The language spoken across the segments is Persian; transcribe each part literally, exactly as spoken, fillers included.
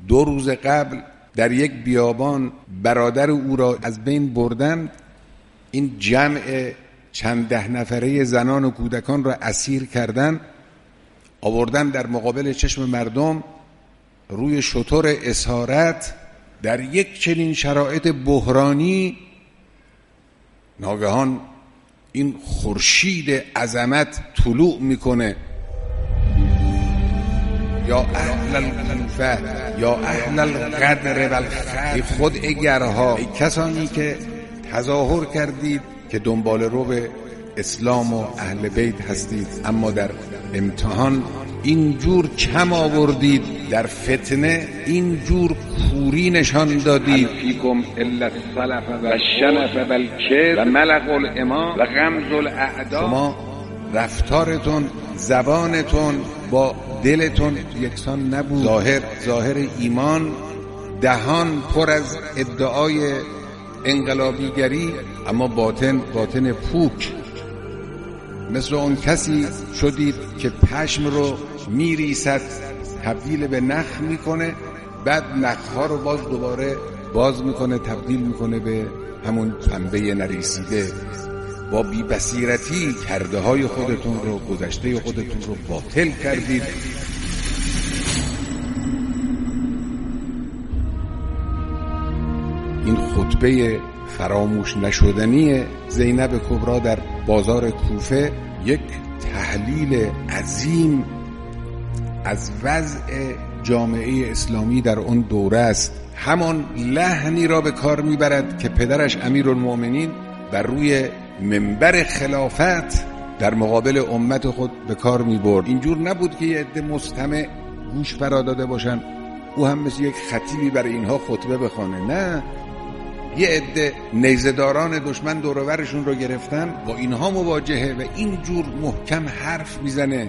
دو روز قبل در یک بیابان برادر او را از بین بردند. این جمع چند ده نفره زنان و کودکان را اسیر کردند، آوردن در مقابل چشم مردم روی شتر اسارت. در یک چنین شرایط بحرانی ناگهان این خورشید عظمت طلوع میکنه. یا اهل الکوفه یا اهل القدر و الخیر، ای خوداگرها، ای کسانی که تظاهر کردید که دنبال رو به اسلام و اهل بیت هستید، اما در امتحان اینجور کم آوردید، در فتنه اینجور کوری نشان دادید. فیکم الا السلف و الشنف و الکبر و ملق الامام و غمز الاعدا. شما رفتارتون، زبانتون با دلتون یکسان نبود. ظاهر ظاهر ایمان، دهان پر از ادعای انقلابیگری، اما باطن باطن پوک. مثل اون کسی شدید که پشم رو میریسد تبدیل به نخ میکنه، بعد نخها رو باز دوباره باز میکنه تبدیل میکنه به همون پنبه نریسیده. با بی‌بصیرتی کرده های خودتون رو، گذشته خودتون رو باطل کردید. این خطبه فراموش نشدنی زینب کبری در بازار کوفه یک تحلیل عظیم از وضع جامعه اسلامی در اون دوره است. همان لحنی را به کار میبرد که پدرش امیرالمؤمنین بر روی منبر خلافت در مقابل امت خود به کار میبرد. اینجور نبود که یه عده مستمع گوش فرا داده باشن او هم مثل یک خطیبی برای اینها خطبه بخونه. نه، یه عده نیزه‌داران دشمن دور و برشون رو گرفتن، با اینها مواجهه و اینجور محکم حرف میزنه.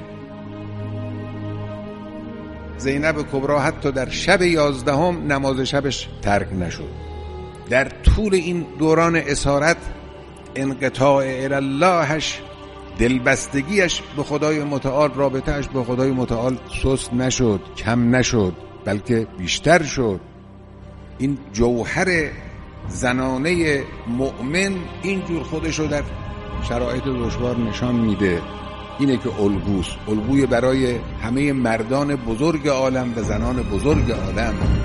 زینب کبری حتی در شب یازدهم نماز شبش ترک نشد. در طول این دوران اسارت انقطاع الاللهش، دلبستگیش به خدای متعال، رابطهش به خدای متعال سست نشد، کم نشد، بلکه بیشتر شد. این جوهر زنانه مؤمن اینجور خودشو در شرایط دشوار نشان میده. اینه که الگوست، الگوی برای همه مردان بزرگ عالم و زنان بزرگ عالم.